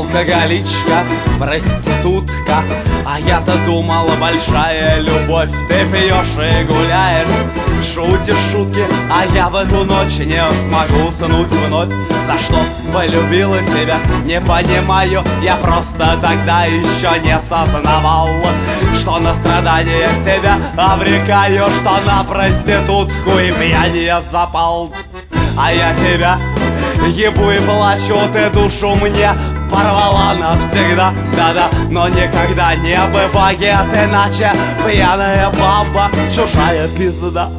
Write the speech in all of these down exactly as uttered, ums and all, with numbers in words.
алкоголичка, проститутка. А я-то думала, большая любовь. Ты пьешь и гуляешь, шутишь шутки, а я в эту ночь не смогу уснуть вновь. За что полюбила тебя, не понимаю. Я просто тогда еще не сознавал, что на страдания себя обрекаю, что на проститутку и пьянье запал. А я тебя ебу и плачу, ты душу мне порвала навсегда, да-да. Но никогда не бывает иначе, пьяная баба, чужая пизда.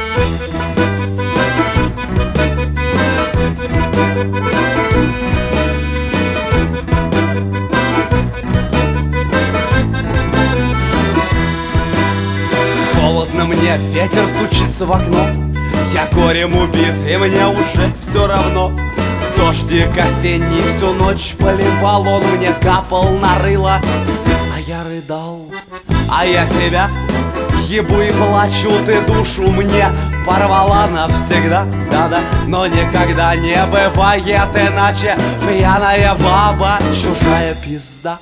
Холодно мне, ветер стучится в окно. Я горем убит, и мне уже все равно. Дождик осенний всю ночь поливал, он мне капал на рыло, а я рыдал. А я тебя ебу и плачу, ты душу мне порвала навсегда, да-да. Но никогда не бывает иначе, пьяная баба, чужая пизда.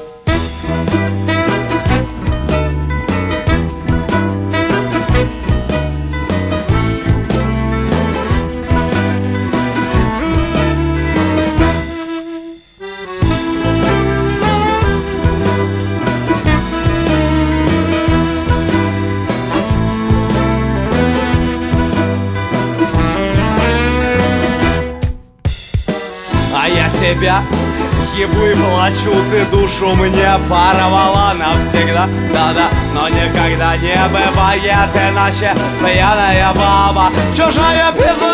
Тебя ебу и плачу, ты душу мне порвала навсегда, да-да. Но никогда не бывает иначе, пьяная баба, чужая пизда.